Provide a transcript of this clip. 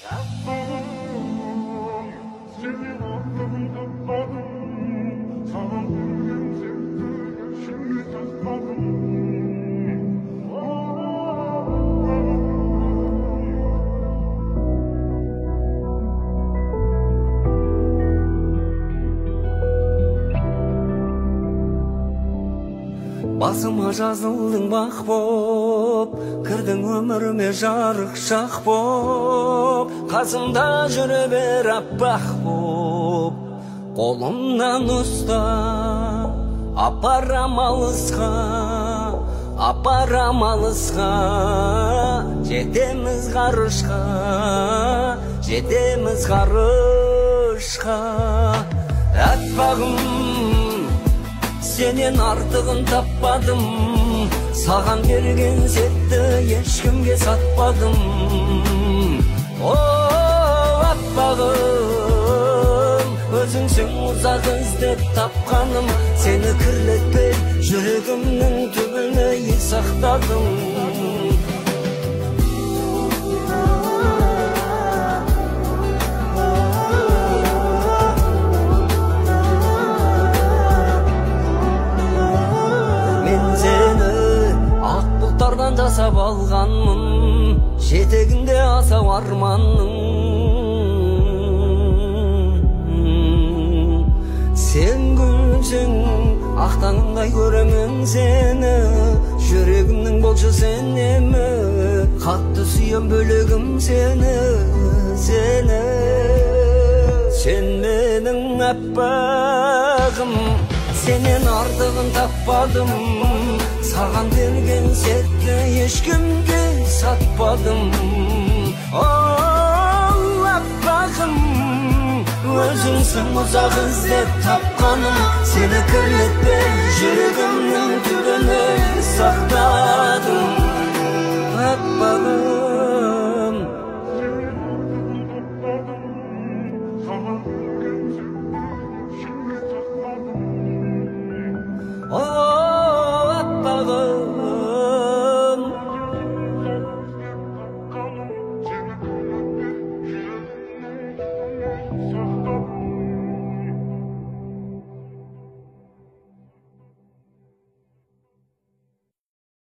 Басыма жазылдың бақ боп, кірдің өміріме жарық шақ боп, қасымда жүре бер аппақ боп, қолымнан ұста, апарам алысқа, жетеміз ғарышқа, жетеміз ғарышқа. Әппағым, сенен артығын таппадым, саған берген сәтті ешкімге сатпадым. О, аппағым, өзіңсің ұзақ іздеп тапқаным, сені кірлетпей жүрегімнің түбіне сақтадым. Жасап алғанмын, жетегінде асау арманның. Сен күлсең, ақтаңындай көремін сені, жүрегімнің болшы сенемі, қатты сүйем бөлегім сені, сені. Сен менің әппағым, сенен артығын таппадым, саған берген сәтті ешкімге сатпадым. О, аппағым, өзіңсің ұзақ іздеп тапқаным, сені кірлетпей жүрегімнің түбіне сақтадым. Аппағым.